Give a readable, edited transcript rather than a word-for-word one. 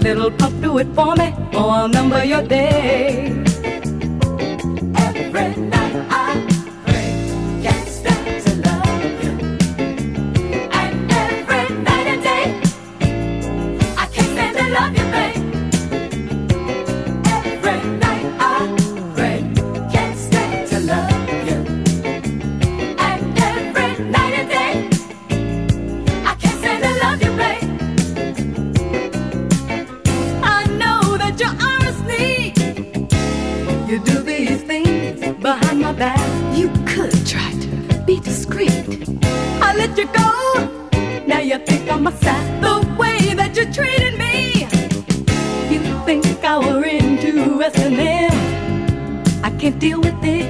Little punk, do it for me, or I'll number your day. Every night I pray, can't stand to love you. And every night and day, I can't stand to love you, babe. Every night I pray, can't stand to love you. And every night and day, I can't stand to love you, babe. I know that you're honestly, you do these things behind my back. You could try to be discreet. I let you go, now you think I'm a sap. The way that you treated me, you think I were into S&M. I can't deal with this.